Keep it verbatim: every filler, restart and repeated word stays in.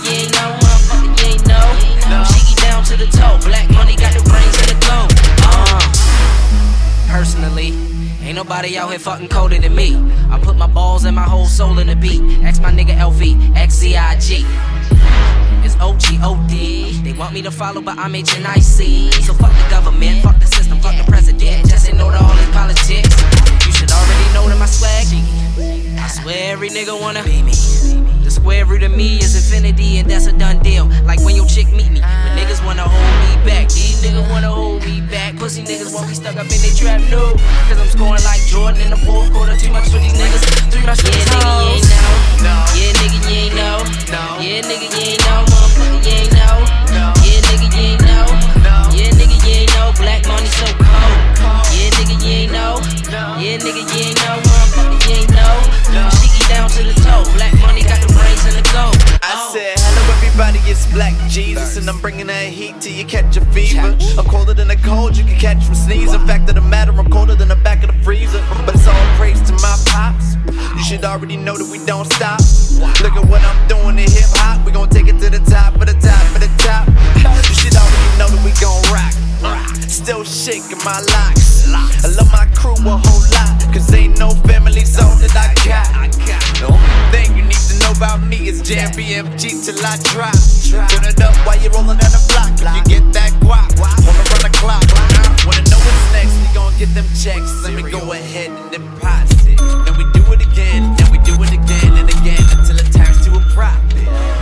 you ain't know, motherfucker, you ain't know. I'm Shiggy down to the toe. Black money got the brains and the glow. Uh, personally, ain't nobody out here fucking colder than me. I put my balls and my whole soul in the beat. Ask my nigga L V, X Z I G. It's O G O D. They want me to follow, but I'm H N I C. So fuck the government, fuck the system, fuck the president. Just ain't know to all his politics. You should already know that my swag. I swear every nigga wanna be me. The square root of me is infinity, and that's a done deal. Like when your chick meet me, but niggas wanna hold me back. These niggas wanna hold me back. Pussy niggas want me stuck up in they trap, no. Cause I'm scoring like Jordan in the fourth quarter. Too much for these niggas. Too much for these hoes. Yeah, nigga, you ain't know. Yeah, nigga, you ain't know. Motherfucker, you ain't know. Yeah, nigga, you ain't know. Yeah, nigga, you ain't know. Black money so cold. Yeah, nigga, you ain't know. Yeah, nigga, you ain't know. Motherfucker, you ain't know. Shiggy down to the toe. Black money got the brains and the gold. I said, hello everybody, it's Black Jesus, and I'm bringing that heat till you catch a fever. I'm colder than a cold you can catch from sneezing. Fact of the matter, I'm colder than the back of the freezer. But it's all praise to my pops. You should already know that we don't stop. Look at what I'm doing in hip hop. We gon' take it to the top, of the top, of the top. You should already know that we gon' rock. Still shaking my locks. I love my crew a whole lot, cause ain't no family zone that I got. The only thing you need to know about me is jam B M G till I drop. Turn it up while you're rolling down the block. If you get that guap, wanna run the clock. Wanna know what's next, we gon' get them checks. Let me go ahead and deposit. Then we do it again, then we do it again and again until it turns to a profit.